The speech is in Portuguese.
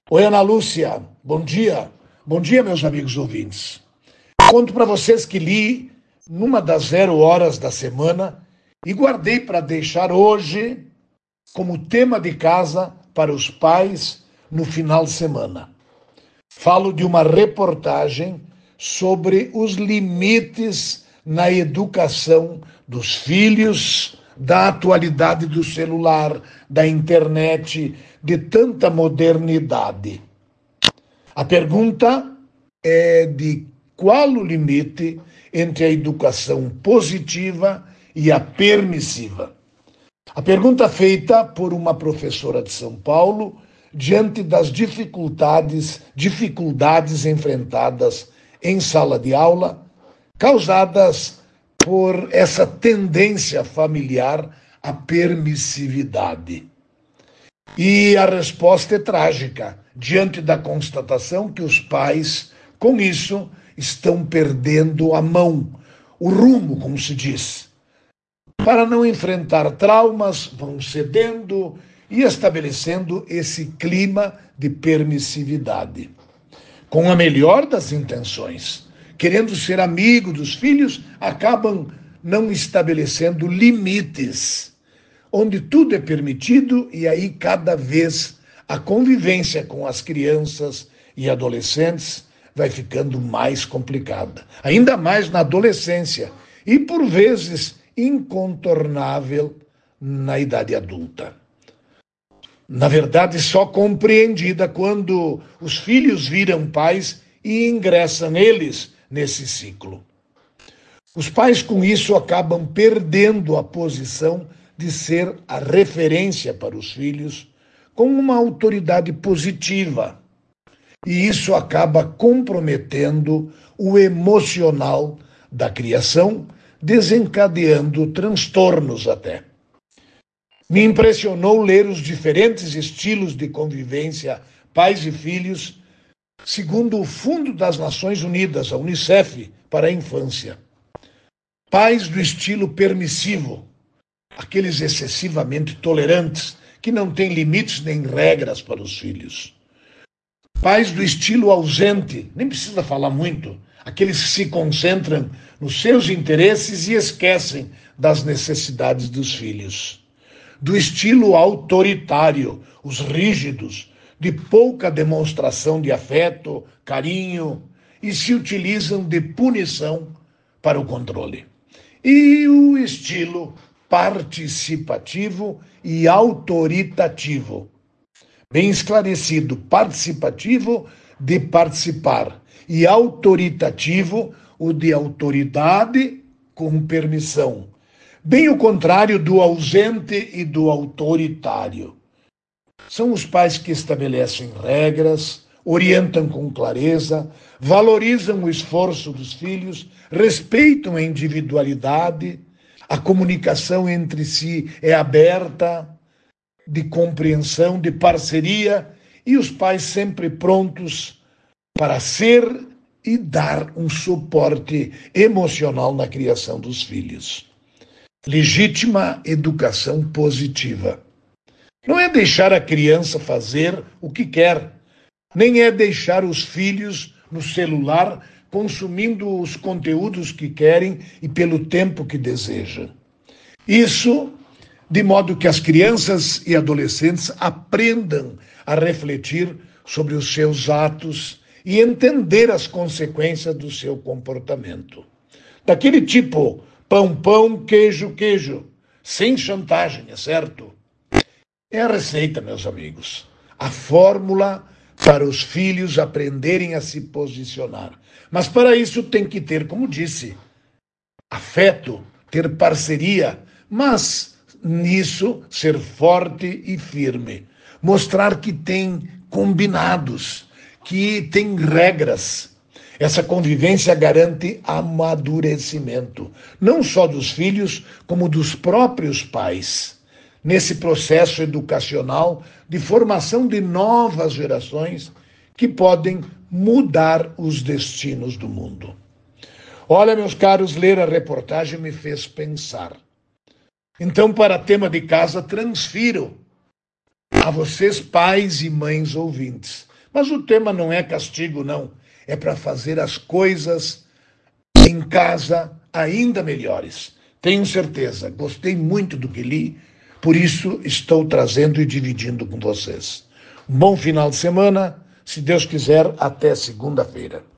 Oi, Ana Lúcia, bom dia. Bom dia, meus amigos ouvintes. Conto para vocês que li numa das 0 horas da semana e guardei para deixar hoje como tema de casa para os pais no final de semana. Falo de uma reportagem sobre os limites na educação dos filhos, da atualidade do celular, da internet, de tanta modernidade. A pergunta é de qual o limite entre a educação positiva e a permissiva. A pergunta feita por uma professora de São Paulo diante das dificuldades enfrentadas em sala de aula, causadas por essa tendência familiar à permissividade. E a resposta é trágica, diante da constatação que os pais, com isso, estão perdendo a mão, o rumo, como se diz. Para não enfrentar traumas, vão cedendo e estabelecendo esse clima de permissividade. Com a melhor das intenções, querendo ser amigo dos filhos, acabam não estabelecendo limites, onde tudo é permitido e aí cada vez a convivência com as crianças e adolescentes vai ficando mais complicada. Ainda mais na adolescência e, por vezes, incontornável na idade adulta. Na verdade, só compreendida quando os filhos viram pais e ingressam eles nesse ciclo. Os pais, com isso, acabam perdendo a posição de ser a referência para os filhos com uma autoridade positiva. E isso acaba comprometendo o emocional da criação, desencadeando transtornos até. Me impressionou ler os diferentes estilos de convivência pais e filhos, segundo o Fundo das Nações Unidas, a Unicef, para a infância. Pais do estilo permissivo, aqueles excessivamente tolerantes, que não têm limites nem regras para os filhos. Pais do estilo ausente, nem precisa falar muito, aqueles que se concentram nos seus interesses e esquecem das necessidades dos filhos. Do estilo autoritário, os rígidos, de pouca demonstração de afeto, carinho, e se utilizam de punição para o controle. E o estilo participativo e autoritativo. Bem esclarecido, participativo de participar e autoritativo, o de autoridade com permissão. Bem o contrário do ausente e do autoritário. São os pais que estabelecem regras, orientam com clareza, valorizam o esforço dos filhos, respeitam a individualidade, a comunicação entre si é aberta, de compreensão, de parceria, e os pais sempre prontos para ser e dar um suporte emocional na criação dos filhos. Legítima educação positiva. Não é deixar a criança fazer o que quer, nem é deixar os filhos no celular consumindo os conteúdos que querem e pelo tempo que desejam. Isso de modo que as crianças e adolescentes aprendam a refletir sobre os seus atos e entender as consequências do seu comportamento. Daquele tipo, pão, pão, queijo, queijo, sem chantagem, é certo? É a receita, meus amigos, a fórmula para os filhos aprenderem a se posicionar. Mas para isso tem que ter, como disse, afeto, ter parceria, mas nisso ser forte e firme. Mostrar que tem combinados, que tem regras. Essa convivência garante amadurecimento, não só dos filhos, como dos próprios pais, nesse processo educacional de formação de novas gerações que podem mudar os destinos do mundo. Olha, meus caros, ler a reportagem me fez pensar. Então, para tema de casa, transfiro a vocês, pais e mães ouvintes. Mas o tema não é castigo, não. É para fazer as coisas em casa ainda melhores. Tenho certeza, gostei muito do que li, por isso estou trazendo e dividindo com vocês. Um bom final de semana, se Deus quiser, até segunda-feira.